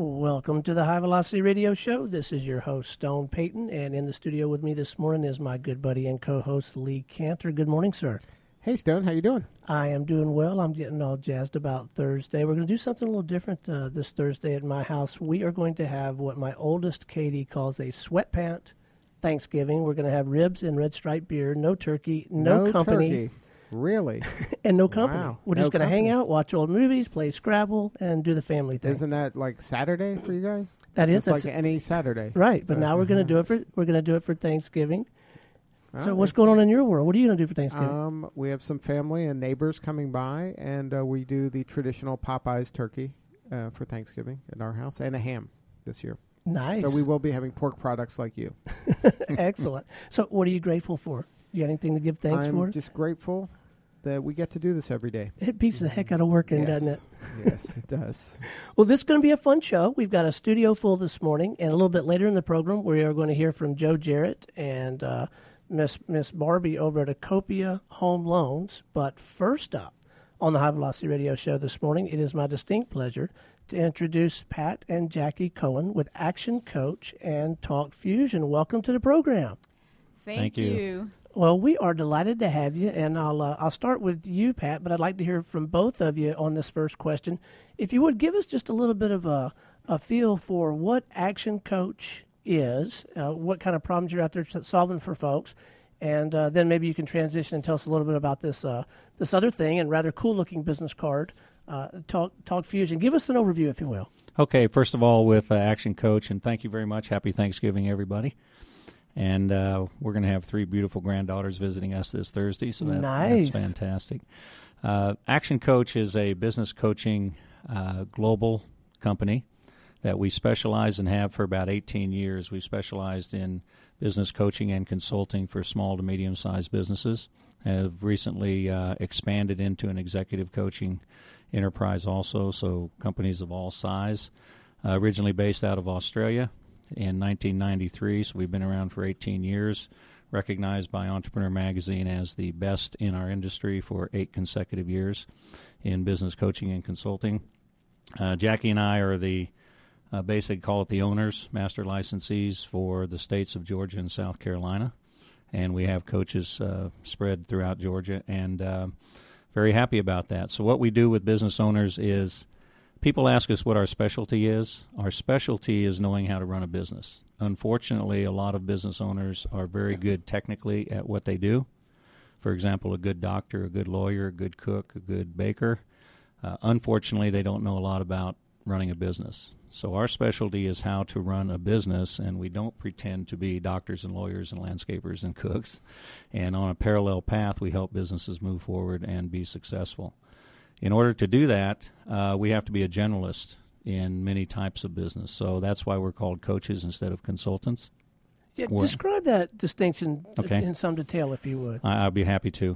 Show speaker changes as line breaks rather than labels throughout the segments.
Welcome to the High Velocity Radio Show. This is your host, Stone Payton, and in the studio with me this morning is my good buddy and co-host, Lee Cantor. Good morning, sir.
Hey, Stone. How you doing?
I am doing well. I'm getting all jazzed about Thursday. We're going to do something a little different this Thursday at my house. We are going to have what my oldest Katie calls a sweatpant Thanksgiving. We're going to have ribs and red stripe beer, no turkey, no company.
Turkey. Really?
And no company.
Wow.
We're just going to hang out, watch old movies, play Scrabble, and do the family thing.
Isn't that like Saturday for you guys?
That is.
It's like any Saturday.
Right, but now we're going to do it for Thanksgiving.
Oh,
So what's going on in your world? What are you going to do for Thanksgiving?
We have some family and neighbors coming by, and we do the traditional Popeyes turkey for Thanksgiving at our house, and a ham this year.
Nice.
So we will be having pork products like you.
Excellent. So what are you grateful for? You got anything to give thanks for?
I'm just grateful that we get to do this every day.
It beats the heck out of working, doesn't it?
Yes, it does.
Well, this is going to be a fun show. We've got a studio full this morning, and a little bit later in the program, we are going to hear from Joe Jarrett and Miss Barbie over at Acopia Home Loans. But first up on the High Velocity Radio Show this morning, it is my distinct pleasure to introduce Pat and Jackie Cohen with Action Coach and Talk Fusion. Welcome to the program.
Thank you.
Well, we are delighted to have you, and I'll start with you, Pat, but I'd like to hear from both of you on this first question. If you would give us just a little bit of a feel for what Action Coach is, what kind of problems you're out there solving for folks, and then maybe you can transition and tell us a little bit about this other thing and rather cool-looking business card, Talk Fusion. Give us an overview, if you will.
Okay, first of all, with Action Coach, and thank you very much. Happy Thanksgiving, everybody. And we're going to have 3 beautiful granddaughters visiting us this Thursday, so
nice.
That's fantastic. Action Coach is a business coaching global company that we specialize and have for about 18 years. We've specialized in business coaching and consulting for small to medium-sized businesses. Have recently expanded into an executive coaching enterprise also, so companies of all size. Originally based out of Australia in 1993, so we've been around for 18 years, recognized by Entrepreneur Magazine as the best in our industry for 8 consecutive years in business coaching and consulting. Jackie and I are the basically call it the owners, master licensees for the states of Georgia and South Carolina, and we have coaches spread throughout Georgia, and very happy about that. So what we do with business owners is people ask us what our specialty is. Our specialty is knowing how to run a business. Unfortunately, a lot of business owners are very good technically at what they do. For example, a good doctor, a good lawyer, a good cook, a good baker. Unfortunately, they don't know a lot about running a business. So our specialty is how to run a business, and we don't pretend to be doctors and lawyers and landscapers and cooks. And on a parallel path, we help businesses move forward and be successful. In order to do that, we have to be a generalist in many types of business. So that's why we're called coaches instead of consultants.
Yeah, describe that distinction in some detail, if you would.
I'll be happy to.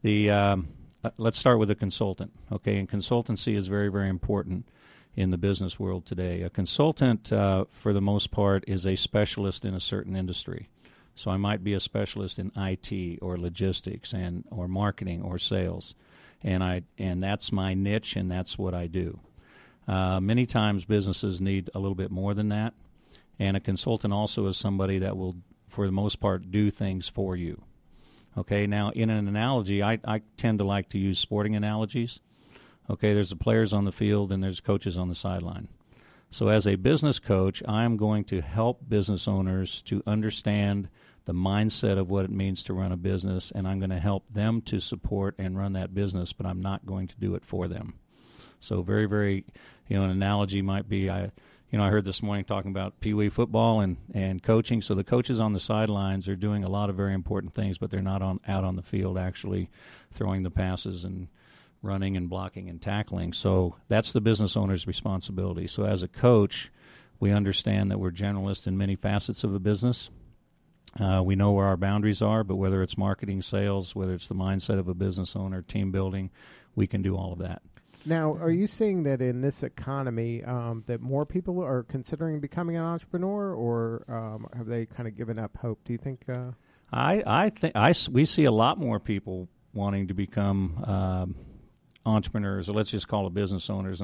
Let's start with a consultant. Okay, and consultancy is very, very important in the business world today. A consultant, for the most part, is a specialist in a certain industry. So I might be a specialist in IT or logistics or marketing or sales. And that's my niche, and that's what I do. Many times businesses need a little bit more than that, and a consultant also is somebody that will, for the most part, do things for you. Okay, now in an analogy, I tend to like to use sporting analogies. Okay, there's the players on the field and there's coaches on the sideline. So as a business coach, I'm going to help business owners to understand the mindset of what it means to run a business, and I'm going to help them to support and run that business, but I'm not going to do it for them. So very, very, an analogy might be, I heard this morning talking about Pee Wee football and coaching. So the coaches on the sidelines are doing a lot of very important things, but they're not out on the field actually throwing the passes and running and blocking and tackling. So that's the business owner's responsibility. So as a coach, we understand that we're generalists in many facets of a business. We know where our boundaries are, but whether it's marketing, sales, whether it's the mindset of a business owner, team building, we can do all of that.
Now, are you seeing that in this economy that more people are considering becoming an entrepreneur, or have they kind of given up hope? Do you think?
I think we see a lot more people wanting to become entrepreneurs, or let's just call it business owners, and I'll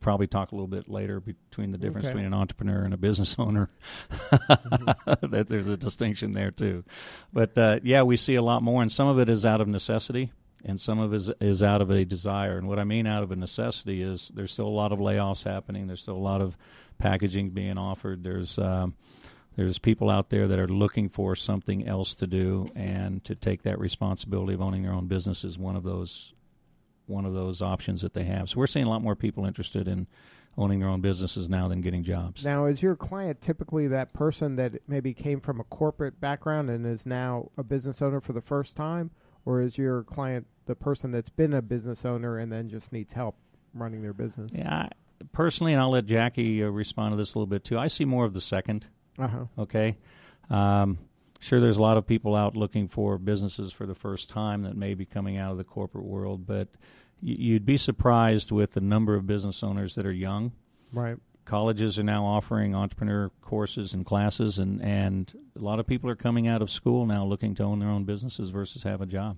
probably talk a little bit later between the difference between an entrepreneur and a business owner. That there's a distinction there too. But we see a lot more, and some of it is out of necessity, and some of it is out of a desire. And what I mean out of a necessity is there's still a lot of layoffs happening. There's still a lot of packaging being offered. There's people out there that are looking for something else to do, and to take that responsibility of owning their own business is one of those options that they have. So we're seeing a lot more people interested in owning their own businesses now than getting jobs.
Now, is your client typically that person that maybe came from a corporate background and is now a business owner for the first time, or is your client the person that's been a business owner and then just needs help running their business?
Yeah, personally, and I'll let Jackie respond to this a little bit too, I see more of the second. Okay. Sure, there's a lot of people out looking for businesses for the first time that may be coming out of the corporate world, but you'd be surprised with the number of business owners that are young.
Right.
Colleges are now offering entrepreneur courses and classes, and a lot of people are coming out of school now looking to own their own businesses versus have a job.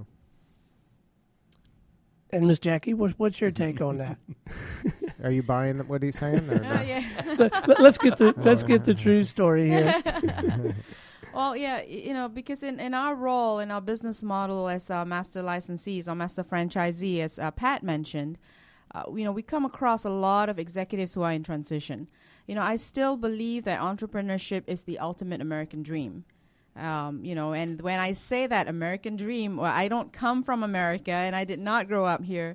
And Miss Jackie, what's your take on that?
Are you buying what he's saying? Or no?
Yeah.
Let's get the true story here.
Well, yeah, because in our role, in our business model as master licensees or master franchisee, as Pat mentioned, we come across a lot of executives who are in transition. I still believe that entrepreneurship is the ultimate American dream. And when I say that American dream, well, I don't come from America and I did not grow up here.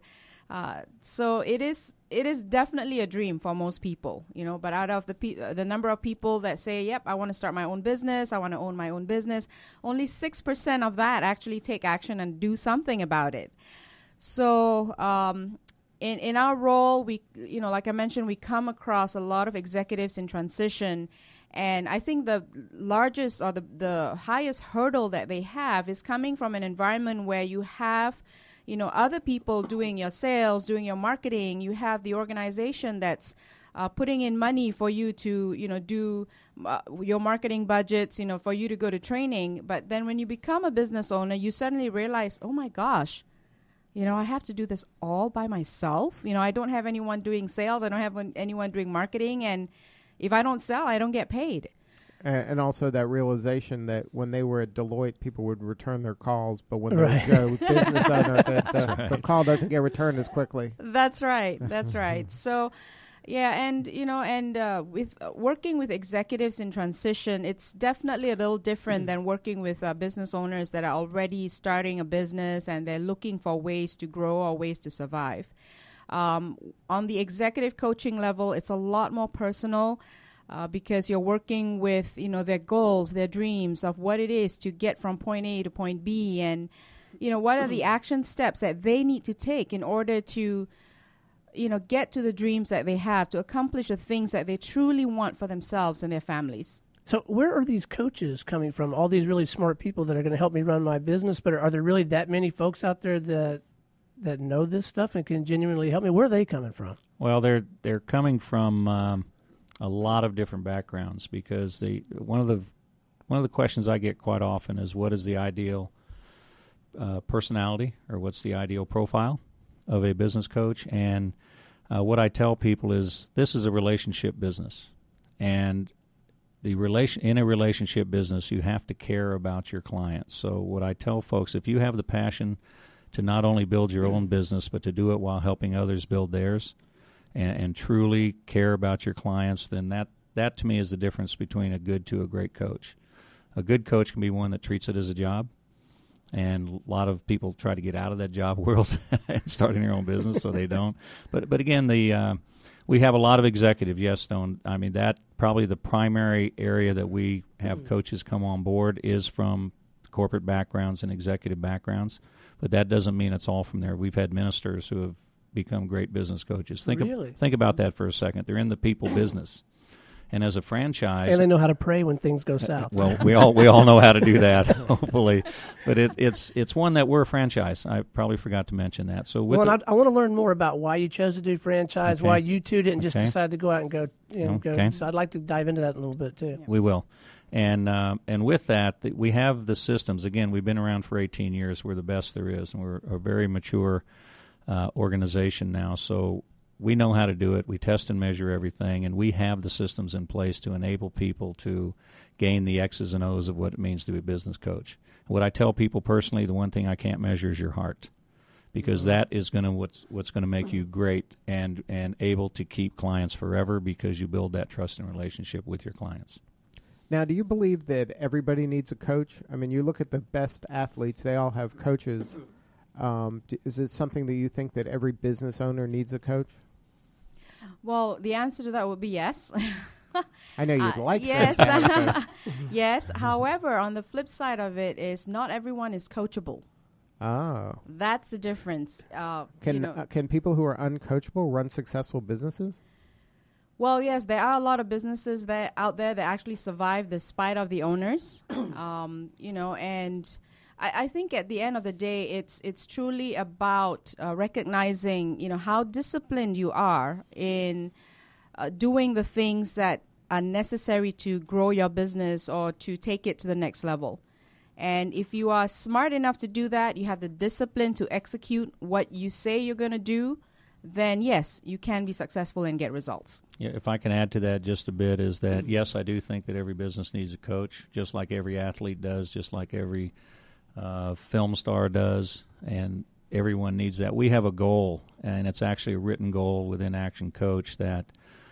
So it is definitely a dream for most people, but out of the number of people that say, yep, I want to start my own business, I want to own my own business, only 6% of that actually take action and do something about it. So in our role, we, like I mentioned, we come across a lot of executives in transition. And I think the largest or the highest hurdle that they have is coming from an environment where you have other people doing your sales, doing your marketing. You have the organization that's putting in money for you to, do your marketing budgets, for you to go to training. But then when you become a business owner, you suddenly realize, oh my gosh, I have to do this all by myself. I don't have anyone doing sales. I don't have anyone doing marketing. And if I don't sell, I don't get paid.
And also that realization that when they were at Deloitte, people would return their calls, but when they're a business owner, the call doesn't get returned as quickly.
That's right. That's right. So, and with working with executives in transition, it's definitely a little different than working with business owners that are already starting a business and they're looking for ways to grow or ways to survive. On the executive coaching level, it's a lot more personal. Because you're working with, their goals, their dreams of what it is to get from point A to point B, and, what are the action steps that they need to take in order to, get to the dreams that they have, to accomplish the things that they truly want for themselves and their families.
So where are these coaches coming from? All these really smart people that are going to help me run my business, but are there really that many folks out there that know this stuff and can genuinely help me? Where are they coming from?
Well, they're coming from a lot of different backgrounds, because one of the questions I get quite often is, what is the ideal personality, or what's the ideal profile of a business coach? And what I tell people is, this is a relationship business, and in a relationship business, you have to care about your clients. So what I tell folks, if you have the passion to not only build your own business, but to do it while helping others build theirs, and truly care about your clients, then that to me is the difference between a good to a great coach. A good coach can be one that treats it as a job, and a lot of people try to get out of that job world and starting their own business, so they don't. But again, we have a lot of executive, yes, Stone. I mean, that probably the primary area that we have coaches come on board is from corporate backgrounds and executive backgrounds, but that doesn't mean it's all from there. We've had ministers who have become great business coaches. Think about that for a second. They're in the people business, and as a franchise,
and they know how to pray when things go south.
Well, we all know how to do that, hopefully. But it's one that we're a franchise. I probably forgot to mention that. So I want
to learn more about why you chose to do franchise, why you two didn't just decide to go out and go. Go. So I'd like to dive into that a little bit too.
We will. And with that, we have the systems. Again, we've been around for 18 years. We're the best there is, and we're a very mature organization now. So we know how to do it. We test and measure everything, and we have the systems in place to enable people to gain the X's and O's of what it means to be a business coach. What I tell people personally, the one thing I can't measure is your heart, because that is going to what's going to make you great and able to keep clients forever, because you build that trust and relationship with your clients.
Now, do you believe that everybody needs a coach? I mean, you look at the best athletes, they all have coaches. Is it something that you think that every business owner needs a coach?
Well, the answer to that would be yes.
I know you'd like
yes.
that.
Yes. However, on the flip side of it is not everyone is coachable.
Oh.
That's the difference.
Can people who are uncoachable run successful businesses?
Well, yes, there are a lot of businesses out there that actually survive despite of the owners. And I think at the end of the day, it's truly about recognizing, how disciplined you are in doing the things that are necessary to grow your business or to take it to the next level. And if you are smart enough to do that, you have the discipline to execute what you say you're going to do, then yes, you can be successful and get results.
Yeah, if I can add to that just a bit, is that yes, I do think that every business needs a coach, just like every athlete does, just like every film star does, and everyone needs that. We have a goal, and it's actually a written goal within Action Coach that,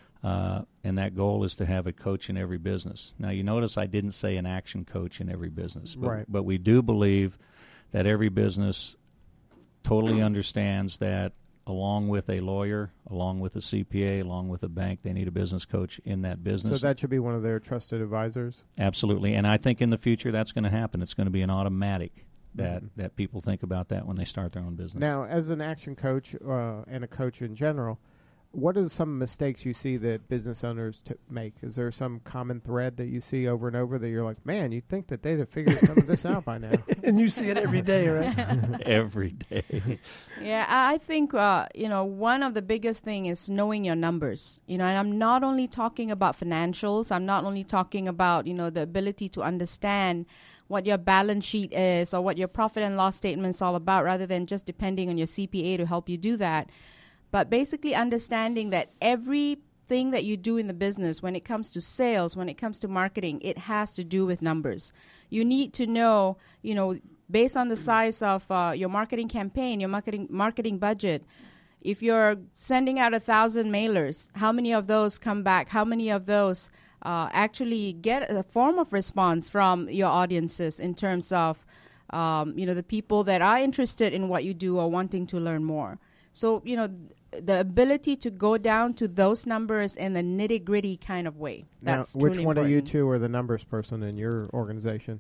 and that goal is to have a coach in every business. Now, you notice I didn't say an action coach in every business, but we do believe that every business totally understands that along with a lawyer, along with a CPA, along with a bank, they need a business coach in that business.
So that should be one of their trusted advisors?
Absolutely. And I think in the future that's going to happen. It's going to be an automatic that people think about that when they start their own business.
Now, as an action coach and a coach in general, what are some mistakes you see that business owners make? Is there some common thread that you see over and over that you're like, man, you'd think that they'd have figured some of this out by now?
And you see it every day, right?
Every day.
Yeah, I think, one of the biggest thing is knowing your numbers. And I'm not only talking about financials. I'm not only talking about, the ability to understand what your balance sheet is or what your profit and loss statement is all about, rather than just depending on your CPA to help you do that. But basically understanding that everything that you do in the business, when it comes to sales, when it comes to marketing, it has to do with numbers. You need to know, based on the size of your marketing campaign, your marketing budget, if you're sending out 1,000 mailers, how many of those come back? How many of those actually get a form of response from your audiences in terms of, the people that are interested in what you do or wanting to learn more? So, the ability to go down to those numbers in a nitty-gritty kind of way. That's
now, which
truly
one
important.
of you two are the numbers person in your organization?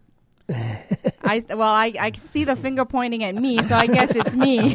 I see the finger pointing at me, so I guess it's me.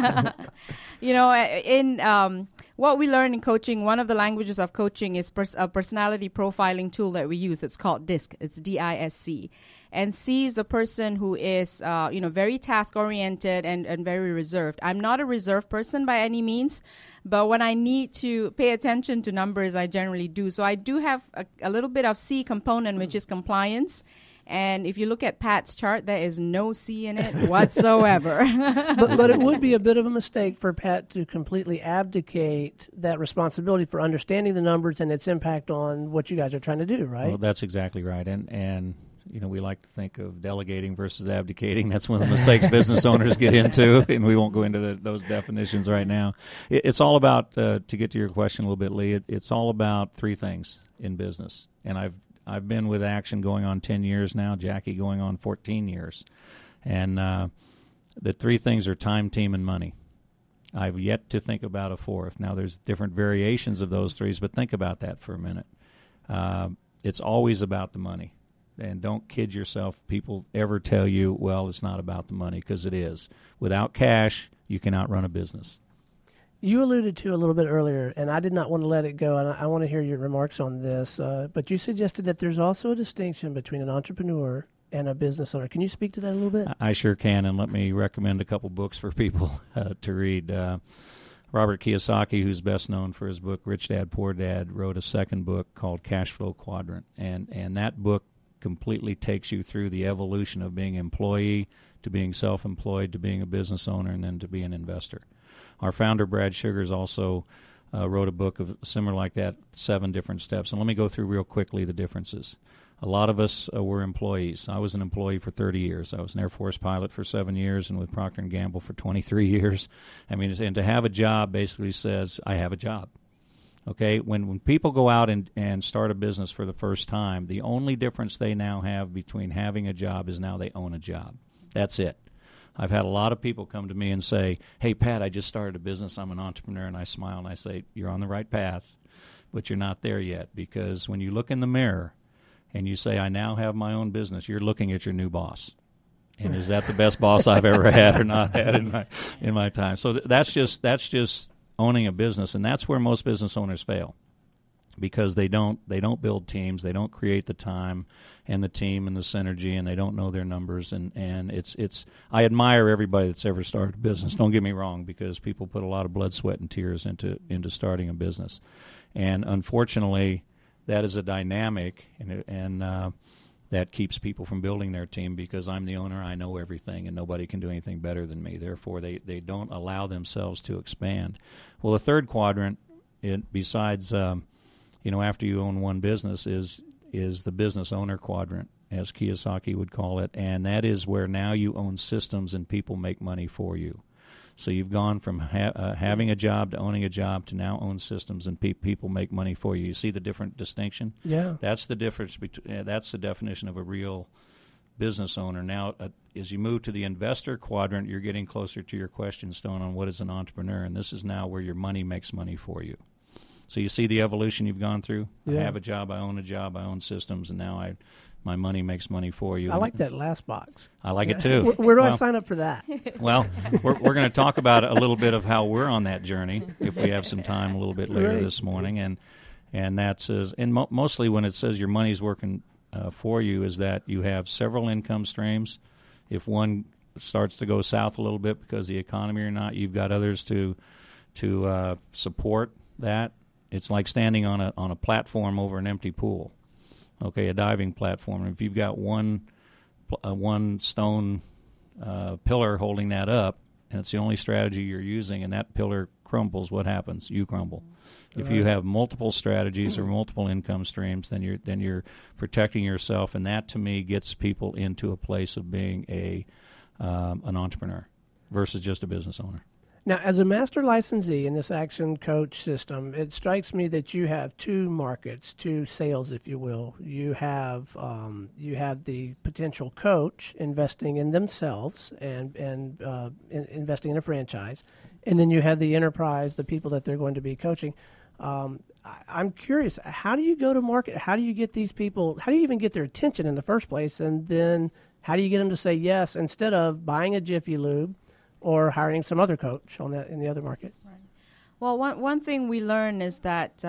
In what we learn in coaching, one of the languages of coaching is a personality profiling tool that we use. It's called DISC. It's DISC. And C is the person who is, very task-oriented and very reserved. I'm not a reserved person by any means, but when I need to pay attention to numbers, I generally do. So I do have a little bit of C component, which is compliance. And if you look at Pat's chart, there is no C in it whatsoever.
but it would be a bit of a mistake for Pat to completely abdicate that responsibility for understanding the numbers and its impact on what you guys are trying to do, right?
Well, that's exactly right. And we like to think of delegating versus abdicating. That's one of the mistakes business owners get into, and we won't go into those definitions right now. It's all about, to get to your question a little bit, Lee, it's all about three things in business. And I've been with Action going on 10 years now, Jackie going on 14 years. And the three things are time, team, and money. I've yet to think about a fourth. Now, there's different variations of those threes, but think about that for a minute. It's always about the money. And don't kid yourself. People ever tell you, well, it's not about the money, because it is. Without cash, you cannot run a business.
You alluded to a little bit earlier, and I did not want to let it go, and I want to hear your remarks on this, but you suggested that there's also a distinction between an entrepreneur and a business owner. Can you speak to that a little bit?
I sure can, and let me recommend a couple books for people to read. Robert Kiyosaki, who's best known for his book Rich Dad, Poor Dad, wrote a second book called Cash Flow Quadrant, and that book completely takes you through the evolution of being an employee to being self-employed to being a business owner and then to being an investor. Our founder, Brad Sugars, also wrote a book of similar like that, 7 different steps. And let me go through real quickly the differences. A lot of us were employees. I was an employee for 30 years. I was an Air Force pilot for 7 years and with Procter & Gamble for 23 years. I mean, and to have a job basically says, I have a job. Okay, when people go out and start a business for the first time, the only difference they now have between having a job is now they own a job. That's it. I've had a lot of people come to me and say, hey, Pat, I just started a business. I'm an entrepreneur. And I smile and I say, you're on the right path, but you're not there yet. Because when you look in the mirror and you say, I now have my own business, you're looking at your new boss. And is that the best boss I've ever had or not had in my time? So that's just owning a business, and that's where most business owners fail, because they don't build teams, they don't create the time and the team and the synergy, and they don't know their numbers. And it's I admire everybody that's ever started a business. Don't get me wrong, because people put a lot of blood, sweat, and tears into starting a business, and unfortunately, that is a dynamic and that keeps people from building their team, because I'm the owner, I know everything, and nobody can do anything better than me. Therefore, they don't allow themselves to expand. Well, the third quadrant, besides after you own one business, is the business owner quadrant, as Kiyosaki would call it, and that is where now you own systems and people make money for you. So you've gone from having a job to owning a job to now own systems and people make money for you. You see the different distinction?
Yeah.
That's the difference. That's the definition of a real business owner. Now, as you move to the investor quadrant, you're getting closer to your question, Stone, on what is an entrepreneur, and this is now where your money makes money for you. So you see the evolution you've gone through?
Yeah.
I have a job, I own systems, and now my money makes money for you.
I like that last box.
I like it too.
Where do I sign up for that?
Well, we're going to talk about a little bit of how we're on that journey if we have some time a little bit later this morning, and that says, and mostly when it says your money's working for you, is that you have several income streams. If one starts to go south a little bit because of the economy or not, you've got others to support that. It's like standing on a platform over an empty pool. Okay, a diving platform. And if you've got one stone pillar holding that up, and it's the only strategy you're using, and that pillar crumbles, what happens? You crumble. If you have multiple strategies or multiple income streams, then you're protecting yourself, and that to me gets people into a place of being an entrepreneur versus just a business owner.
Now, as a master licensee in this Action Coach system, it strikes me that you have 2 markets, 2 sales, if you will. You have the potential coach investing in themselves and investing in a franchise, and then you have the enterprise, the people that they're going to be coaching. I'm curious, how do you go to market? How do you get these people? How do you even get their attention in the first place? And then how do you get them to say yes instead of buying a Jiffy Lube or hiring some other coach on that in the other market?
Right. Well, one thing we learn is that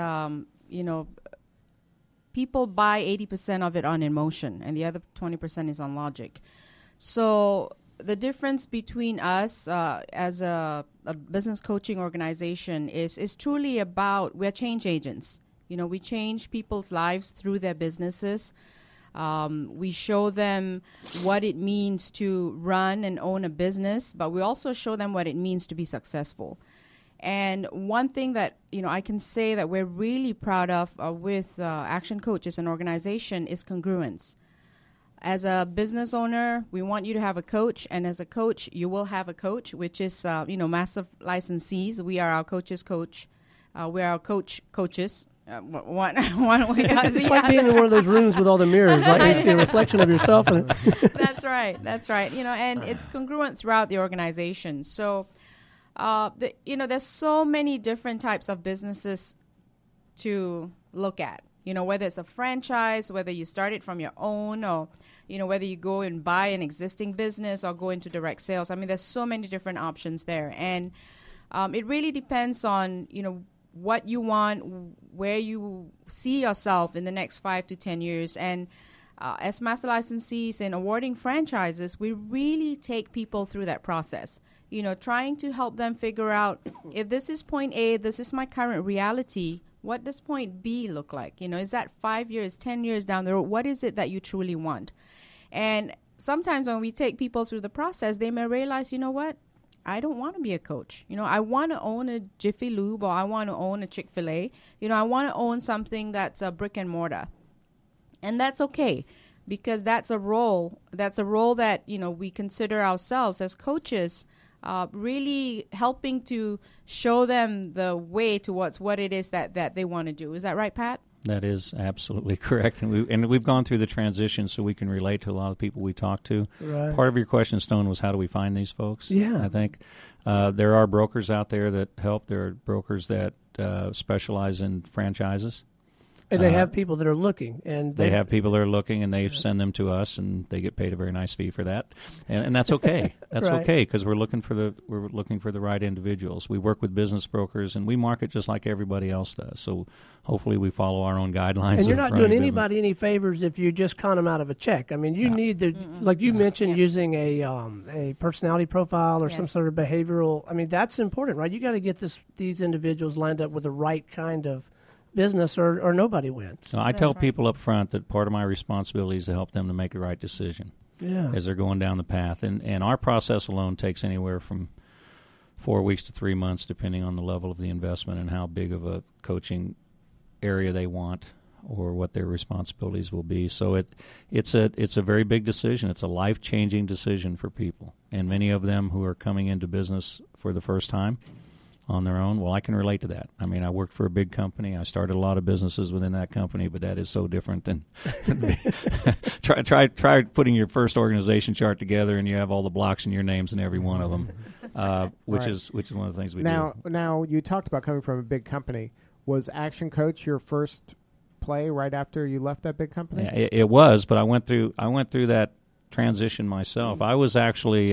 people buy 80% of it on emotion, and the other 20% is on logic. So the difference between us as a business coaching organization is truly about, we're change agents. We change people's lives through their businesses. We show them what it means to run and own a business, but we also show them what it means to be successful. And one thing that I can say that we're really proud of with Action Coach as an organization is congruence. As a business owner, we want you to have a coach, and as a coach, you will have a coach, which is massive licensees. We are our coach's coach. We're our coaches. One way or
It's like being in one of those rooms with all the mirrors, like you see a reflection of yourself in it.
That's right. And it's congruent throughout the organization. So, there's so many different types of businesses to look at. Whether it's a franchise, whether you start it from your own, or whether you go and buy an existing business or go into direct sales. I mean, there's so many different options there, and it really depends on what you want, where you see yourself in the next 5 to 10 years. And as master licensees in awarding franchises, we really take people through that process, trying to help them figure out, if this is point A, this is my current reality, what does point B look like? Is that 5 years, 10 years down the road? What is it that you truly want? And sometimes when we take people through the process, they may realize, what? I don't want to be a coach. I want to own a Jiffy Lube, or I want to own a Chick-fil-A. I want to own something that's a brick and mortar. And that's okay, because that's a role that, we consider ourselves as coaches, really helping to show them the way towards what it is that they want to do. Is that right, Pat?
That is absolutely correct, and we've gone through the transition, so we can relate to a lot of people we talk to.
Right.
Part of your question, Stone, was how do we find these folks?
Yeah.
I think there are brokers out there that help. There are brokers that specialize in franchises.
And they have people that are looking, and
they have people that are looking, and they send them to us, and they get paid a very nice fee for that, and that's okay. That's
right.
okay, because we're looking for the right individuals. We work with business brokers, and we market just like everybody else does. So hopefully, we follow our own guidelines.
And you're not doing anybody any favors if you just con them out of a check. I mean, you need to, like you mentioned, using a personality profile or some sort of behavioral. I mean, that's important, right? You got to get these individuals lined up with the right kind of business, or nobody wins.
So I tell people up front that part of my responsibility is to help them to make the right decision as they're going down the path. And our process alone takes anywhere from 4 weeks to 3 months, depending on the level of the investment and how big of a coaching area they want or what their responsibilities will be. So it's a very big decision. It's a life-changing decision for people. And many of them who are coming into business for the first time on their own, well, I can relate to that. I mean, I worked for a big company. I started a lot of businesses within that company, but that is so different than try putting your first organization chart together and you have all the blocks and your names in every one of them, which is one of the things we do.
Now, you talked about coming from a big company. Was Action Coach your first play right after you left that big company?
Yeah, it was, but I went through that transition myself. I was actually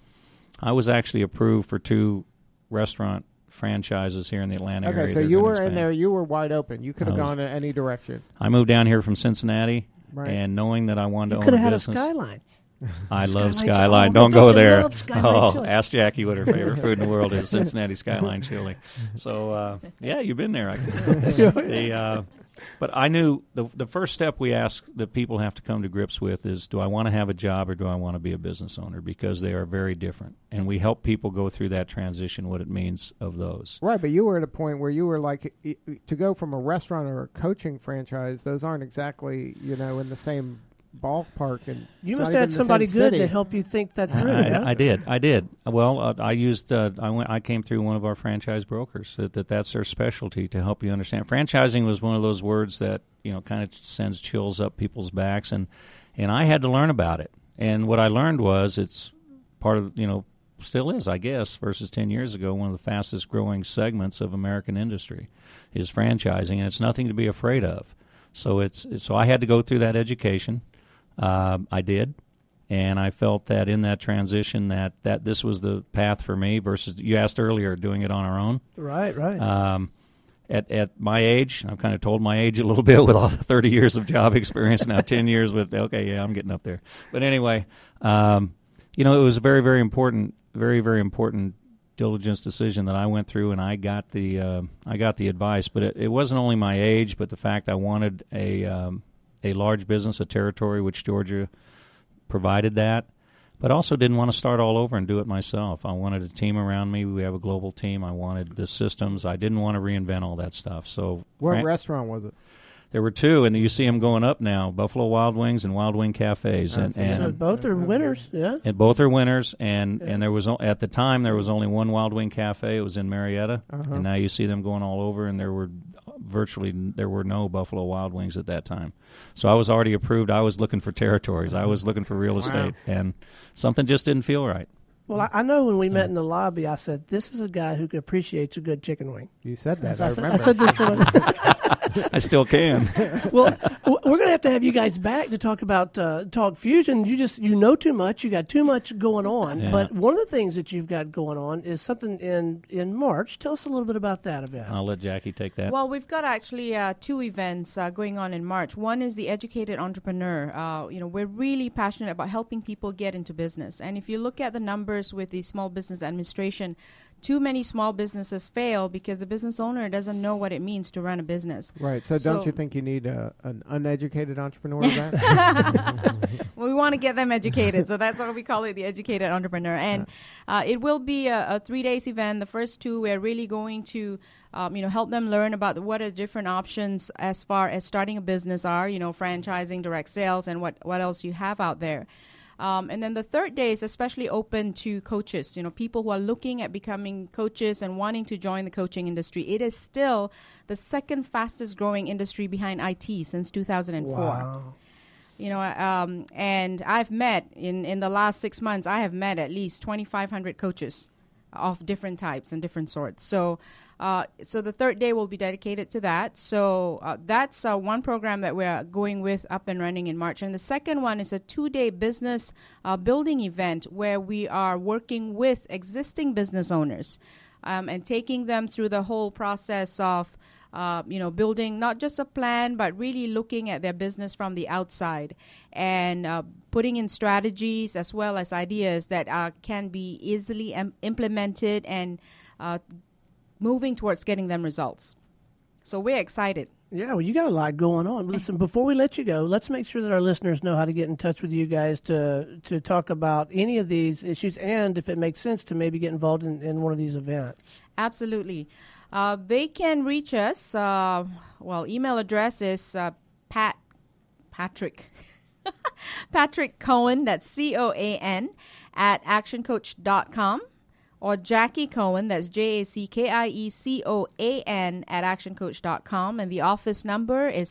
approved for 2 restaurant franchises here in the Atlanta area.
Okay, so you were in there, you were wide open. You could have gone in any direction.
I moved down here from Cincinnati, and knowing that I wanted to own a business.
You could have had a Skyline.
I love Skyline. Don't go there.
Chili.
Ask Jackie what her favorite food in the world is. Cincinnati Skyline chili. So, you've been there. But I knew the first step we ask that people have to come to grips with is, do I want to have a job or do I want to be a business owner? Because they are very different. And we help people go through that transition, what it means of those.
Right, but you were at a point where you were like, to go from a restaurant or a coaching franchise, those aren't exactly, in the same ballpark, and
you must have had somebody good to help you think that through.
I did. Well, I came through one of our franchise brokers. That's their specialty, to help you understand. Franchising was one of those words that kind of sends chills up people's backs, and I had to learn about it. And what I learned was it's part of still is, I guess, versus 10 years ago, one of the fastest growing segments of American industry is franchising, and it's nothing to be afraid of. So so I had to go through that education. I did, and I felt that in that transition that this was the path for me versus, you asked earlier, doing it on our own.
Right.
At my age, I've kind of told my age a little bit with all the 30 years of job experience now, 10 years with, I'm getting up there. But anyway, it was a very, very important, very, very important diligence decision that I went through, and I got the advice. But it wasn't only my age, but the fact I wanted a large business, a territory, which Georgia provided that, but also didn't want to start all over and do it myself. I wanted a team around me. We have a global team. I wanted the systems. I didn't want to reinvent all that stuff. So,
what restaurant was it?
There were 2, and you see them going up now, Buffalo Wild Wings and Wild Wing Cafes.
So both are winners, yeah?
And both are winners, and there was, at the time, there was only one Wild Wing Cafe. It was in Marietta, and now you see them going all over, and there were no Buffalo Wild Wings at that time. So I was already approved. I was looking for territories. I was looking for real estate, and something just didn't feel right.
Well, I know when we met in the lobby, I said, this is a guy who appreciates a good chicken wing.
You said that.
So
I remember.
I said this to him.
I still can.
Well, we're going to have you guys back to talk about Talk Fusion. You know too much. You got too much going on.
Yeah.
But one of the things that you've got going on is something in March. Tell us a little bit about that event.
I'll let Jackie take that.
Well, we've got actually 2 events going on in March. One is the Educated Entrepreneur. We're really passionate about helping people get into business. And if you look at the numbers first with the Small Business Administration. Too many small businesses fail because the business owner doesn't know what it means to run a business.
Right. So don't you think you need an uneducated entrepreneur? That?
Well, we want to get them educated, so that's why we call it the Educated Entrepreneur. And it will be a 3 days event. The first 2, we're really going to help them learn about what are different options as far as starting a business are, franchising, direct sales, and what else you have out there. And then the third day is especially open to coaches, people who are looking at becoming coaches and wanting to join the coaching industry. It is still the second fastest growing industry behind IT since 2004.
Wow.
And I've met, in the last 6 months, I have met at least 2,500 coaches of different types and different sorts. So the third day will be dedicated to that. So that's one program that we're going with up and running in March. And the second one is a 2-day business building event where we are working with existing business owners and taking them through the whole process of building not just a plan, but really looking at their business from the outside and putting in strategies as well as ideas that can be easily implemented and moving towards getting them results. So we're excited.
Yeah, well, you got a lot going on. Listen, before we let you go, let's make sure that our listeners know how to get in touch with you guys to talk about any of these issues and, if it makes sense, to maybe get involved in one of these events.
Absolutely. They can reach us. Email address is Patrick Cohen, that's COAN, at actioncoach.com, or Jackie Cohen, that's JACKIECOAN, at actioncoach.com, and the office number is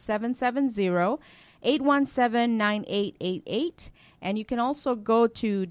770-817-9888, and you can also go to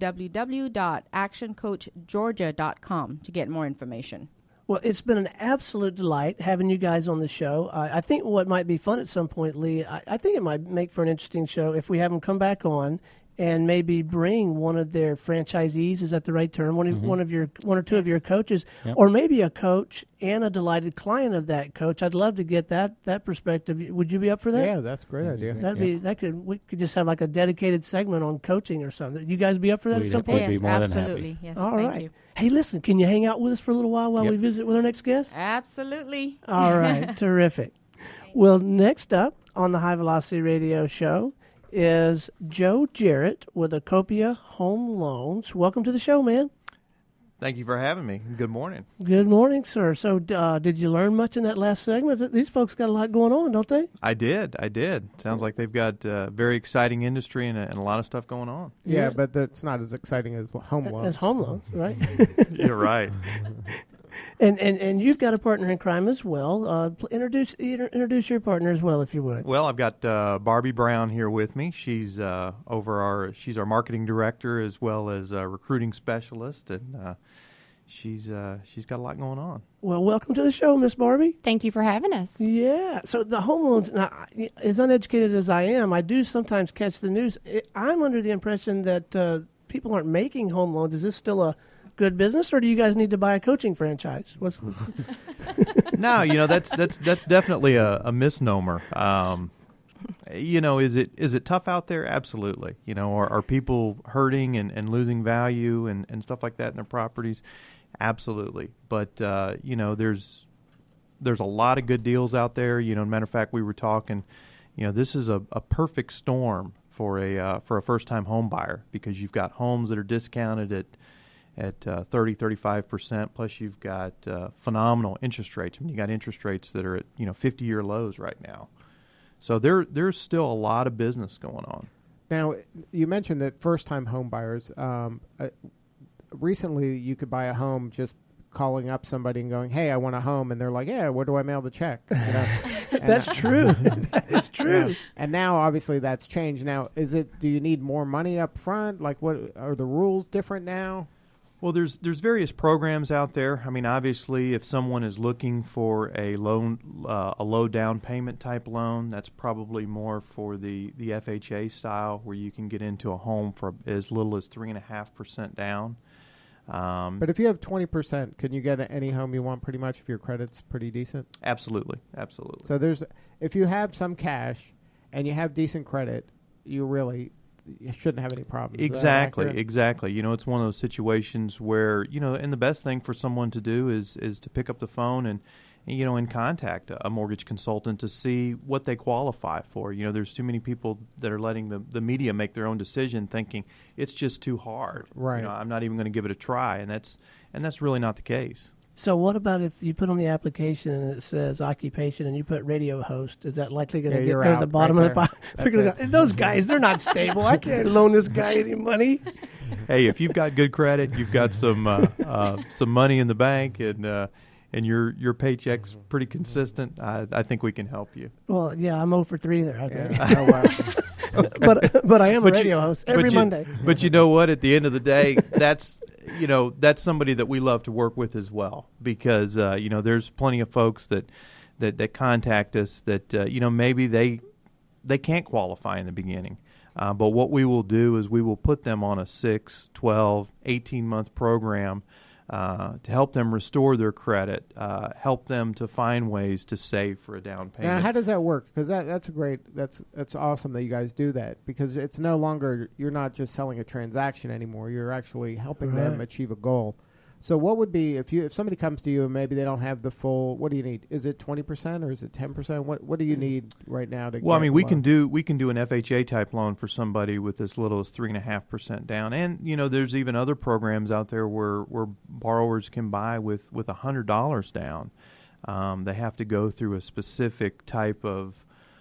www.actioncoachgeorgia.com to get more information.
Well, it's been an absolute delight having you guys on the show. I think what might be fun at some point, Lee, I think it might make for an interesting show if we have them come back on and maybe bring one of their franchisees, is that the right term? One or two of your coaches,
Yep.
or maybe a coach and a delighted client of that coach. I'd love to get that perspective. Would you be up for that?
Yeah, that's a great idea.
We could just have like a dedicated segment on coaching or something. You guys be up for that at some point?
We'd be more than happy.
Absolutely. Yes,
All
thank
right.
you.
Hey, listen, can you hang out with us for a little while we visit with our next guest?
Absolutely.
All right, terrific. Well, next up on the High Velocity Radio Show is Joe Jarrett with Acopia Home Loans. Welcome to the show, man.
Thank you for having me. Good morning.
Good morning, sir. So did you learn much in that last segment? These folks got a lot going on, don't they?
I did. Sounds like they've got a very exciting industry and a lot of stuff going on.
Yeah, but that's not as exciting as home loans.
As home loans, right?
You're right.
And you've got a partner in crime as well. Introduce your partner as well, if you would.
Well, I've got Barbie Brown here with me. She's she's our marketing director as well as a recruiting specialist, and she's got a lot going on.
Well, welcome to the show, Miss Barbie.
Thank you for having us.
Yeah. So the home loans, now, as uneducated as I am, I do sometimes catch the news. I'm under the impression that people aren't making home loans. Is this still a good business, or do you guys need to buy a coaching franchise?
No, that's definitely a misnomer. Is it tough out there? Absolutely. Are people hurting and losing value and stuff like that in their properties? Absolutely. But there's a lot of good deals out there. Matter of fact, we were talking. This is a perfect storm for a first-time home buyer, because you've got homes that are discounted at 30-35%, plus you've got phenomenal interest rates. I mean, you got interest rates that are at 50-year lows right now. So there's still a lot of business going on.
Now, you mentioned that first-time home buyers. Recently, you could buy a home just calling up somebody and going, "Hey, I want a home," and they're like, "Yeah, where do I mail the check?"
That's true. That is true.
Yeah. And now, obviously, that's changed. Now, do you need more money up front? Like, what are the rules different now?
Well, there's various programs out there. I mean, obviously, if someone is looking for a loan, a low down payment type loan, that's probably more for the FHA style, where you can get into a home for as little as 3.5% down.
But if you have 20%, can you get any home you want pretty much if your credit's pretty decent?
Absolutely.
So if you have some cash and you have decent credit, you shouldn't have any problems.
Exactly,
Is that accurate?
exactly. You know, it's one of those situations where, you know, and the best thing for someone to do is to pick up the phone and you know, and contact a mortgage consultant to see what they qualify for. You know, there's too many people that are letting the media make their own decision, thinking it's just too hard.
Right.
You know, I'm not even going to give it a try, and that's really not the case.
So what about if you put on the application and it says occupation and you put radio host? Is that likely going to
Yeah,
get
you're
to
out
the bottom
right
of the pile?
there.
They're
That's
gonna go, those guys, they're not stable. I can't loan this guy any money.
Hey, if you've got good credit, you've got some money in the bank, and your paycheck's pretty consistent, I think we can help you.
Well, yeah, I'm 0 for 3 there. I think.
Yeah. Oh, wow.
But I am a
But
radio host every Monday.
But you know what? At the end of the day, that's somebody that we love to work with as well, because you know, there's plenty of folks that contact us that you know, maybe they can't qualify in the beginning. But what we will do is we will put them on a 6, 12, 18-month program to help them restore their credit, help them to find ways to save for a down payment.
Now, how does that work? Because that's awesome that you guys do that, because it's no longer, you're not just selling a transaction anymore. You're actually helping them
Right.
achieve a goal. So what would be, if somebody comes to you and maybe they don't have the full, what do you need? Is it 20% or is it 10%? What do you need right now to
Well, I
get
mean,
a
we
loan?
can do an FHA type loan for somebody with as little as 3.5% down, and you know, there's even other programs out there where borrowers can buy with $100 down. They have to go through a specific type of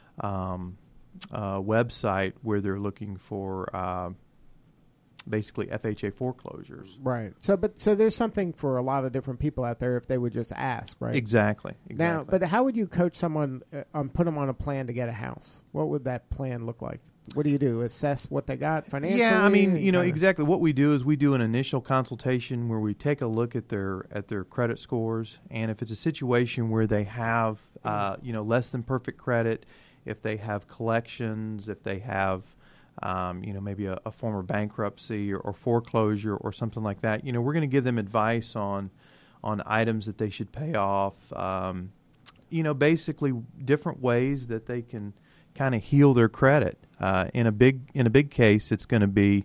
website where they're looking for basically FHA foreclosures.
Right. So there's something for a lot of different people out there if they would just ask, right?
Exactly.
Now, but how would you coach someone put them on a plan to get a house? What would that plan look like? What do you do? Assess what they got financially?
Yeah, I mean, you know,
Kinda-
exactly what we do is we do an initial consultation where we take a look at their credit scores, and if it's a situation where they have you know, less than perfect credit, if they have collections, if they have you know, maybe a former bankruptcy or foreclosure or something like that, you know, we're going to give them advice on items that they should pay off. You know, basically different ways that they can kind of heal their credit. In a big case, it's going to be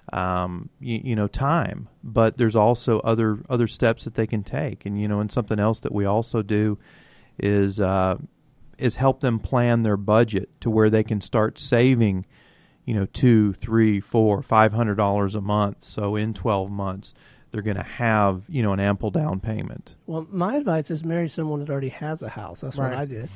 you know, time, but there's also other steps that they can take. And you know, and something else that we also do is help them plan their budget to where they can start saving, you know, $200, $300, $400, $500 a month. So in 12 months, they're going to have, you know, an ample down payment.
Well, my advice is marry someone that already has a house. That's what
Right.
I did.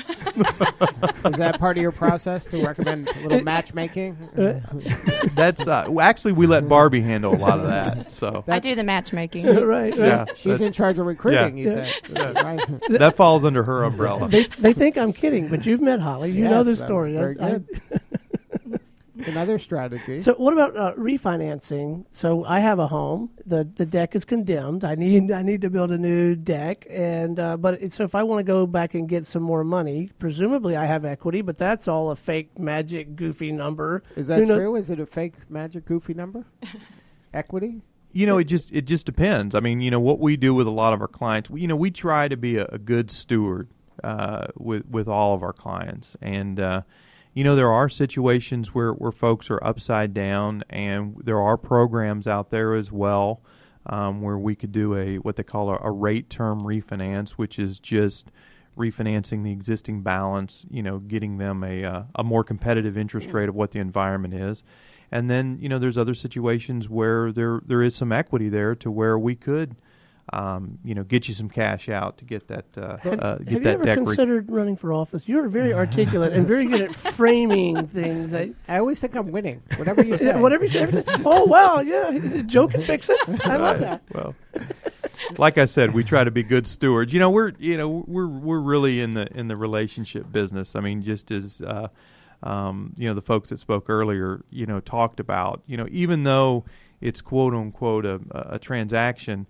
Is that part of your process to recommend a little matchmaking?
That's actually, we let Barbie handle a lot of that. So
I do the matchmaking.
right.
yeah,
She's in charge of recruiting, you
Yeah.
said. Right?
that falls under her umbrella.
They think I'm kidding, but you've met Holly. You know
Yes,
the
that was
story.
very
That's-
good. It's another strategy.
So what about refinancing? So I have a home. The deck is condemned. I need to build a new deck. And so if I want to go back and get some more money, presumably I have equity, but that's all a fake magic goofy number.
Is that
Who knows?
true? Is it a fake magic goofy number? Equity?
You know, it just depends. I mean, you know, what we do with a lot of our clients, you know, we try to be a good steward with all of our clients, and you know, there are situations where folks are upside down, and there are programs out there as well where we could do what they call a rate term refinance, which is just refinancing the existing balance, you know, getting them a more competitive interest rate of what the environment is. And then, you know, there's other situations where there is some equity there to where we could, you know, get you some cash out to get that
Have
get
you
that
ever
deck.
considered running for office? You're very articulate and very good at framing things.
I always think I'm winning. Whatever you say.
Whatever you say. everything. Oh, wow, yeah. Joe can fix it. I love that.
Well, like I said, we try to be good stewards. You know, we're really in the relationship business. I mean, just as you know, the folks that spoke earlier, you know, talked about, you know, even though it's quote unquote a transaction,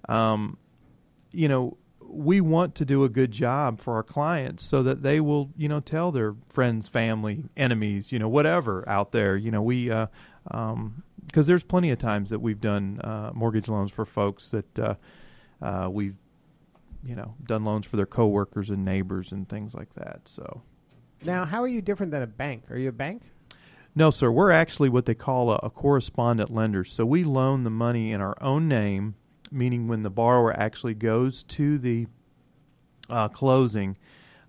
you know, we want to do a good job for our clients so that they will, you know, tell their friends, family, enemies, you know, whatever out there. You know, we because there's plenty of times that we've done mortgage loans for folks that we've, you know, done loans for their coworkers and neighbors and things like that. So
Now, how are you different than a bank? Are you a bank?
No, sir. We're actually what they call a correspondent lender. So we loan the money in our own name, meaning when the borrower actually goes to the closing,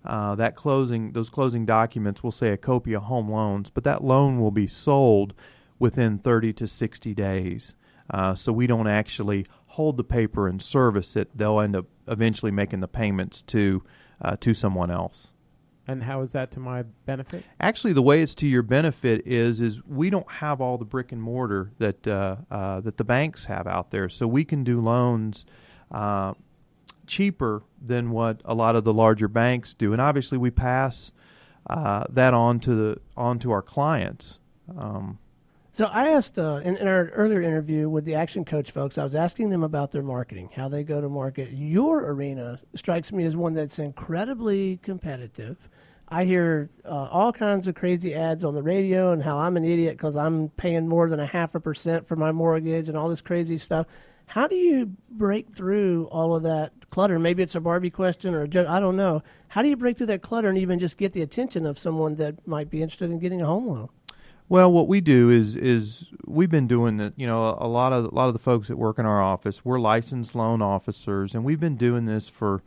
those closing documents will say a copy of home loans, but that loan will be sold within 30 to 60 days. So we don't actually hold the paper and service it. They'll end up eventually making the payments to someone else.
And how is that to my benefit?
Actually, the way it's to your benefit is we don't have all the brick and mortar that the banks have out there, so we can do loans cheaper than what a lot of the larger banks do, and obviously we pass that on to our clients.
So I asked in our earlier interview with the Action Coach folks, I was asking them about their marketing, how they go to market. Your arena strikes me as one that's incredibly competitive. I hear all kinds of crazy ads on the radio and how I'm an idiot because I'm paying more than 0.5% for my mortgage and all this crazy stuff. How do you break through all of that clutter? Maybe it's a Barbie question or a joke. I don't know. How do you break through that clutter and even just get the attention of someone that might be interested in getting a home loan?
Well, what we do is we've been doing it. You know, a lot of the folks that work in our office, we're licensed loan officers, and we've been doing this for,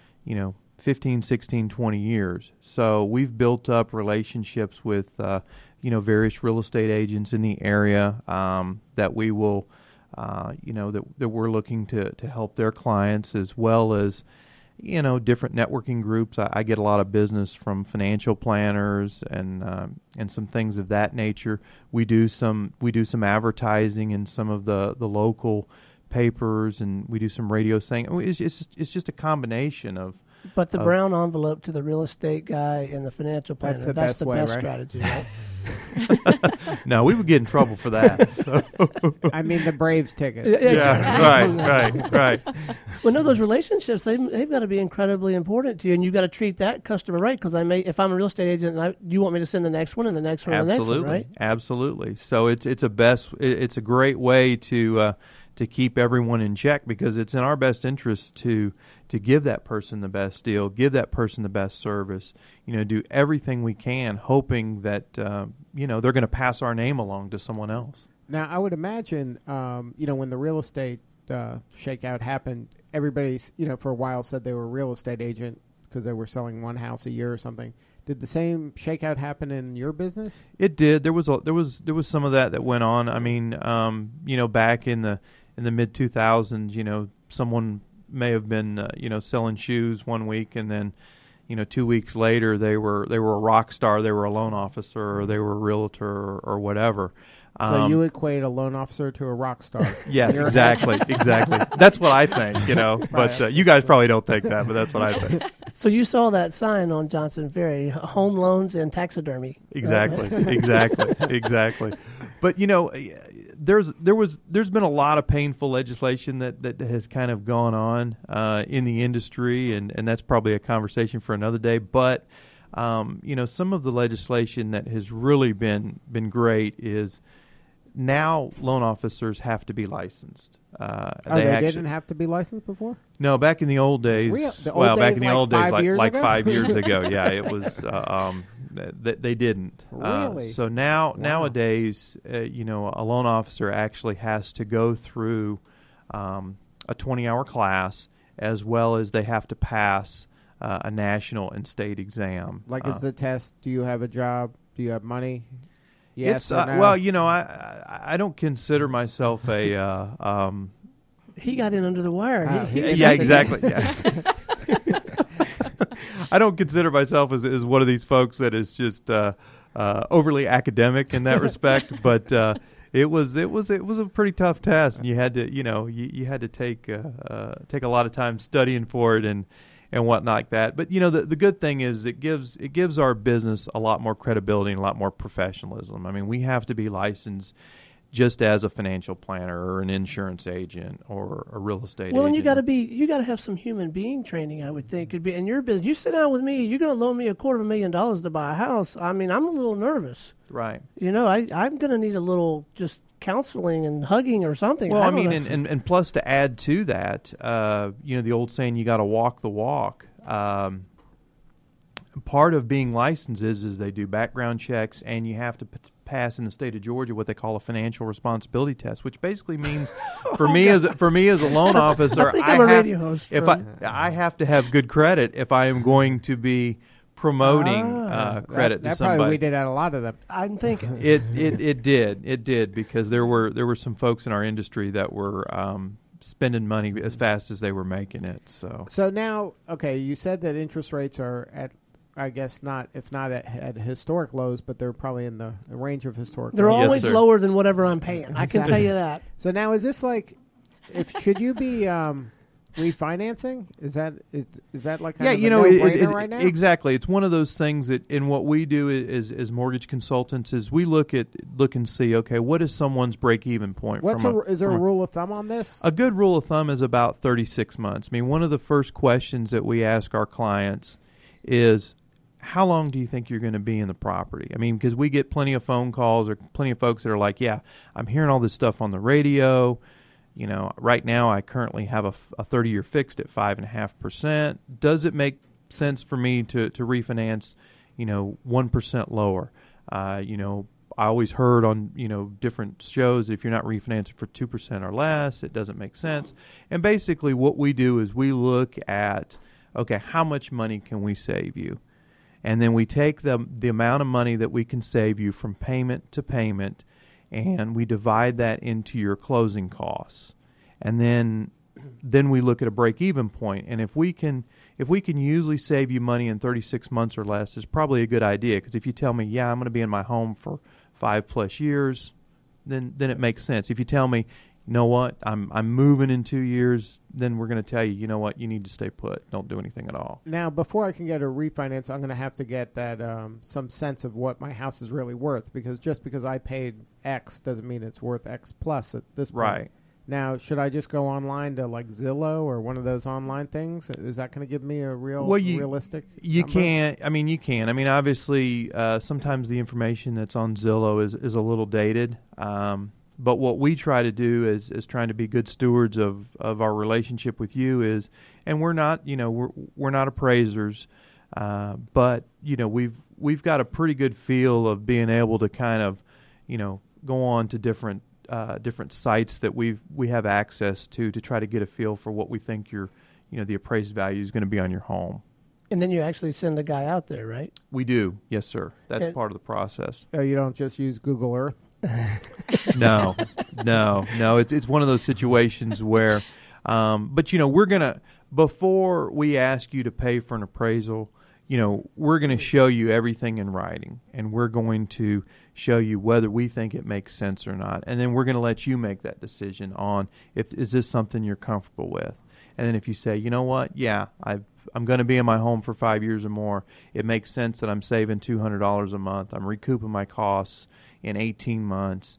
15, 16, 20 years. So we've built up relationships with, various real estate agents in the area that we will, that we're looking to help their clients, as well as, different networking groups. I get a lot of business from financial planners and some things of that nature. We do some advertising in some of the local papers, and we do some radio saying. It's just a combination of.
But the brown envelope to the real estate guy and the financial planner, that's the best
right?
strategy, right?
No, we would get in trouble for that. So.
I mean the Braves ticket.
Right.
Well, no, those relationships, they've got to be incredibly important to you, and you've got to treat that customer right, because if I'm a real estate agent, and you want me to send the next one and the next one and the next one, right?
Absolutely. So it's a great way to keep everyone in check, because it's in our best interest to give that person the best deal, give that person the best service, do everything we can, hoping that, they're going to pass our name along to someone else.
Now, I would imagine, when the real estate shakeout happened, everybody, for a while said they were a real estate agent because they were selling one house a year or something. Did the same shakeout happen in your business?
It did. There was some of that went on. I mean, back in the mid 2000s, someone may have been, selling shoes one week, and then, 2 weeks later they were a rock star. They were a loan officer, or they were a realtor, or whatever.
So you equate a loan officer to a rock star.
Yeah, exactly. That's what I think, But you guys probably don't think that, but that's what I think.
So you saw that sign on Johnson Ferry, home loans and taxidermy.
Exactly. But there's been a lot of painful legislation that has kind of gone on in the industry, and that's probably a conversation for another day. But some of the legislation that has really been great is now loan officers have to be licensed.
They didn't have to be licensed before?
No, back in the old days. Back in the old days, like 5 years ago. Yeah, it was. They didn't.
Really?
So nowadays, a loan officer actually has to go through a 20-hour class, as well as they have to pass a national and state exam.
Like, is the test? Do you have a job? Do you have money? Yes. Or no?
Well, I don't consider myself a.
He got in under the wire.
Yeah, exactly. Yeah. I don't consider myself as one of these folks that is just overly academic in that respect, but it was a pretty tough test, and you had to you had to take a lot of time studying for it and whatnot like that. But the good thing is it gives our business a lot more credibility and a lot more professionalism. I mean, we have to be licensed just as a financial planner or an insurance agent or a real estate agent.
Well, and you got to have some human being training, I would think. Could be in your business. You sit down with me, you're going to loan me $250,000 to buy a house. I mean, I'm a little nervous.
Right.
I'm going to need a little just counseling and hugging or something.
Well, I mean, and plus to add to that, the old saying, you got to walk the walk. Part of being licensed is they do background checks, and you have to pass in the state of Georgia what they call a financial responsibility test, which basically means for me as a loan officer,
I think I'm a radio host.
I have to have good credit if I am going to be promoting credit to
that
somebody.
probably weeded out a lot of them.
I'm thinking.
It did because there were some folks in our industry that were spending money as fast as they were making it. So
now, okay, you said that interest rates are at, I guess not, if not at historic lows, but they're probably in the range of historic.
They're
lows.
Yes,
always
sir.
lower than whatever I'm paying. I can tell you that.
So now, is this like, should you be refinancing? Is that like kind of a no-brainer right now?
Exactly. It's one of those things that in what we do as mortgage consultants is we look and see, okay, what is someone's break-even point?
Is there a rule of thumb on this?
A good rule of thumb is about 36 months. I mean, one of the first questions that we ask our clients is, how long do you think you're going to be in the property? I mean, because we get plenty of phone calls or plenty of folks that are like, yeah, I'm hearing all this stuff on the radio. You know, right now I currently have a 30-year fixed at 5.5%. Does it make sense for me to refinance, 1% lower? I always heard on, different shows, if you're not refinancing for 2% or less, it doesn't make sense. And basically what we do is we look at, okay, how much money can we save you? And then we take the amount of money that we can save you from payment to payment, and we divide that into your closing costs. And then we look at a break-even point. And if we can usually save you money in 36 months or less, it's probably a good idea. Because if you tell me, yeah, I'm going to be in my home for 5+ years, then it makes sense. If you tell me, you know what, I'm moving in 2 years, then we're going to tell you, you know what, you need to stay put. Don't do anything at all.
Now, before I can get a refinance, I'm going to have to get that some sense of what my house is really worth, because just because I paid X doesn't mean it's worth X plus at this point.
Right.
Now, should I just go online to like Zillow or one of those online things? Is that going to give me a realistic
You
number?
can. I mean, obviously, sometimes the information that's on Zillow is a little dated. But what we try to do is trying to be good stewards of our relationship with you is, and we're not, we're not appraisers, but we've got a pretty good feel of being able to kind of, go on to different sites that we have access to try to get a feel for what we think the appraised value is going to be on your home.
And then you actually send a guy out there, right?
We do, yes, sir. That's part of the process.
Oh, you don't just use Google Earth?
No. It's one of those situations where, but we're gonna, before we ask you to pay for an appraisal, we're going to show you everything in writing, and we're going to show you whether we think it makes sense or not, and then we're going to let you make that decision on is this something you're comfortable with. And then if you say, you know what, yeah, I'm going to be in my home for 5 years or more, it makes sense that I'm saving $200 a month, I'm recouping my costs in 18 months,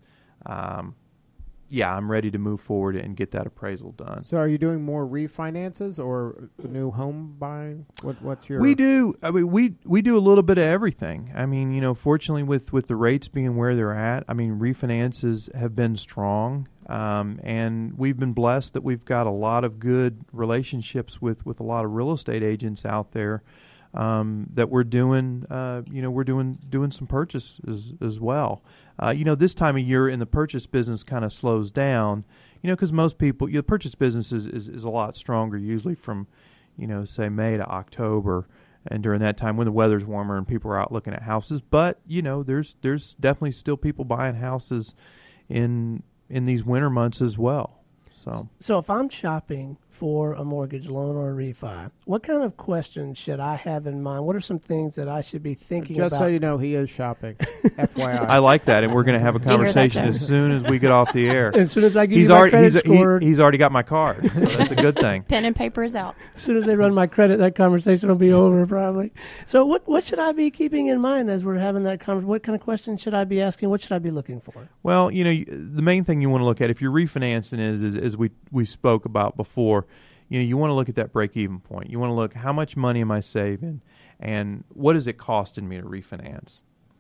I'm ready to move forward and get that appraisal done.
So are you doing more refinances or new home buying? What's your...
We do. I mean, we do a little bit of everything. I mean, fortunately with the rates being where they're at, I mean, refinances have been strong. And we've been blessed that we've got a lot of good relationships with a lot of real estate agents out there, that we're doing, we're doing some purchases as well. This time of year in the purchase business kind of slows down, because most people, the purchase business is a lot stronger usually from, say May to October, and during that time when the weather's warmer and people are out looking at houses. But, there's definitely still people buying houses in these winter months as well.
So if I'm shopping for a mortgage loan or a refi, what kind of questions should I have in mind? What are some things that I should be thinking about?
Just so you know, he is shopping. FYI.
I like that, and we're going to have a conversation as soon as we get off the air.
As soon as I give my credit score.
He's already got my card, so that's a good thing.
Pen and paper is out.
As soon as they run my credit, that conversation will be over probably. So what should I be keeping in mind as we're having that conversation? What kind of questions should I be asking? What should I be looking for?
Well, the main thing you want to look at if you're refinancing is as we spoke about before, you want to look at that break-even point. You want to look, how much money am I saving, and what is it costing me to refinance?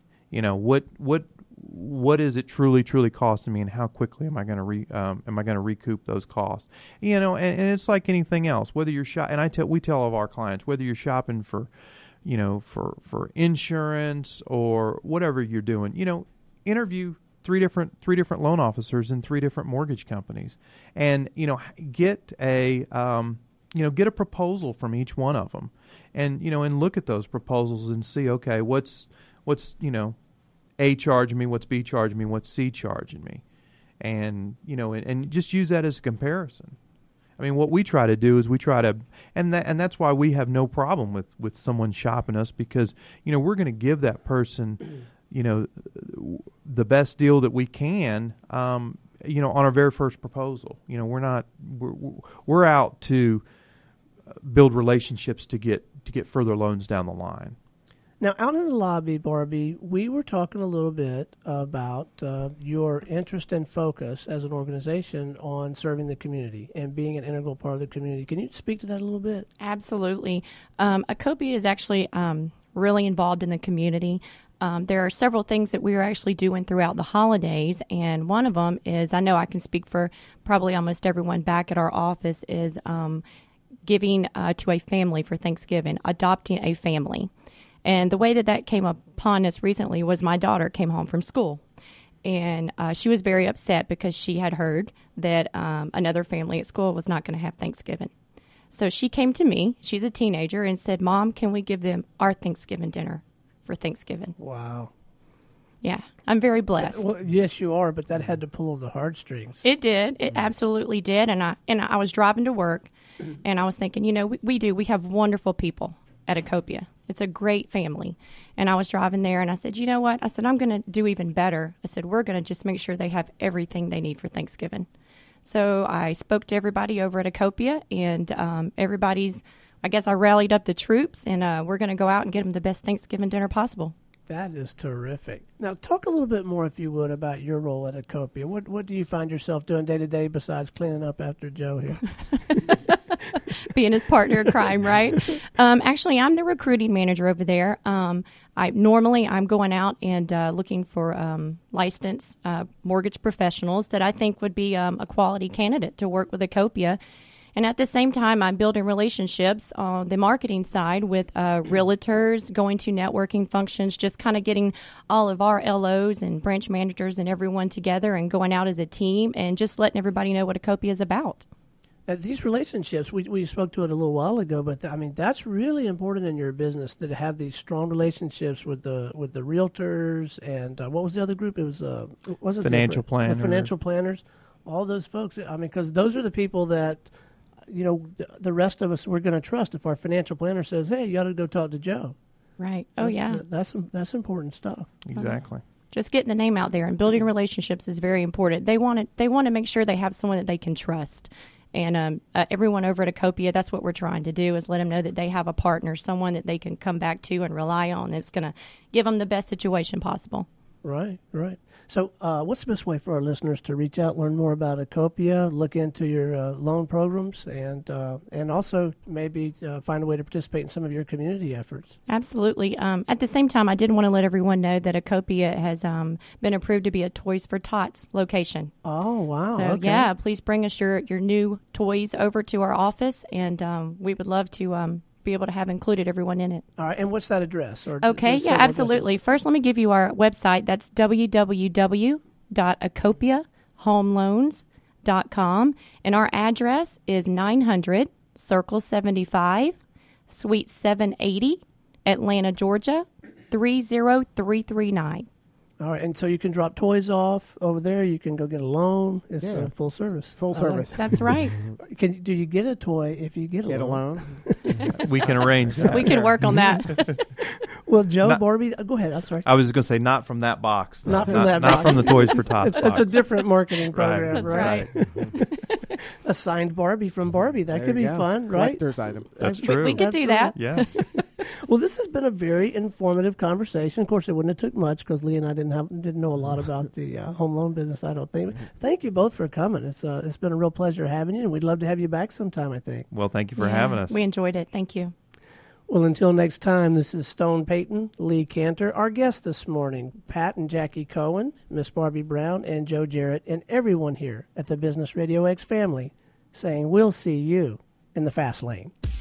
What is it truly costing me, and how quickly am I going to recoup those costs? And it's like anything else. Whether you're we tell all of our clients, whether you're shopping for, for insurance or whatever you're doing, interview three different loan officers in 3 different mortgage companies, and get a get a proposal from each one of them, and and look at those proposals and see, okay, what's A charging me, what's B charging me, what's C charging me, and and just use that as a comparison. I mean, what we try to do is and that's why we have no problem with someone shopping us, because we're going to give that person the best deal that we can, on our very first proposal. We're out to build relationships to get further loans down the line.
Now, out in the lobby, Barbie, we were talking a little bit about your interest and focus as an organization on serving the community and being an integral part of the community. Can you speak to that a little bit?
Absolutely. Acopia is actually really involved in the community. There are several things that we are actually doing throughout the holidays, and one of them is, I know I can speak for probably almost everyone back at our office, is giving to a family for Thanksgiving, adopting a family. And the way that came upon us recently was my daughter came home from school, and she was very upset because she had heard that another family at school was not going to have Thanksgiving. So she came to me, she's a teenager, and said, "Mom, can we give them our Thanksgiving dinner for Thanksgiving?"
Wow.
Yeah, I'm very blessed.
Well, yes, you are, but that had to pull the heartstrings.
It did. It absolutely did. And I was driving to work, and I was thinking, we have wonderful people at Acopia. It's a great family. And I was driving there, and I said, you know what? I said, I'm going to do even better. I said, we're going to just make sure they have everything they need for Thanksgiving. So I spoke to everybody over at Acopia, and I guess I rallied up the troops, and we're going to go out and get them the best Thanksgiving dinner possible.
That is terrific. Now, talk a little bit more, if you would, about your role at Acopia. What do you find yourself doing day to day besides cleaning up after Joe here?
Being his partner in crime, right? Actually, I'm the recruiting manager over there. I'm going out and looking for licensed mortgage professionals that I think would be a quality candidate to work with Acopia. And at the same time, I'm building relationships on the marketing side with realtors, going to networking functions, just kind of getting all of our LOs and branch managers and everyone together and going out as a team and just letting everybody know what Acopia is about.
These relationships, we spoke to it a little while ago, but that's really important in your business, to have these strong relationships with the realtors and what was the other group? It was
financial planners.
The financial planners, all those folks. I mean, because those are the people that the rest of us we're going to trust. If our financial planner says, "Hey, you ought to go talk to Joe,"
right? Oh, yeah,
that's important stuff.
Exactly.
Just getting the name out there and building relationships is very important. They want to make sure they have someone that they can trust. And everyone over at Acopia, that's what we're trying to do, is let them know that they have a partner, someone that they can come back to and rely on that's going to give them the best situation possible.
Right. So what's the best way for our listeners to reach out, learn more about Acopia, look into your loan programs, and also maybe find a way to participate in some of your community efforts? Absolutely.
At the same time, I did want to let everyone know that Acopia has been approved to be a Toys for Tots location.
Oh, wow.
So,
okay.
Yeah, please bring us your new toys over to our office, and we would love to be able to have included everyone in it.
All right, and what's that address?
Okay, yeah, absolutely. First, let me give you our website. That's www.acopiahomeloans.com, and our address is 900 Circle 75, Suite 780, Atlanta, Georgia, 30339.
All right, and so you can drop toys off over there. You can go get a loan. It's full service.
Full service.
That's right.
Do you get a toy if you get a loan?
We can arrange that.
We can work on that.
Well, Joe, Barbie, go ahead. I'm sorry.
I was going to say not from that box.
Not from that box.
Not from the Toys for Tots box.
It's a different marketing program,
That's right.
A signed Barbie from Barbie. That could be fun, right?
Collector's item.
That's true.
We could do that.
Yeah.
Well, this has been a very informative conversation. Of course, it wouldn't have took much because Lee and I didn't know a lot about the home loan business, I don't think. But thank you both for coming. It's been a real pleasure having you, and we'd love to have you back sometime, I think.
Well, thank you for having us.
We enjoyed it. Thank you.
Well, until next time, this is Stone Payton, Lee Cantor, our guests this morning, Pat and Jackie Cohen, Miss Barbie Brown, and Joe Jarrett, and everyone here at the Business Radio X family, saying we'll see you in the fast lane.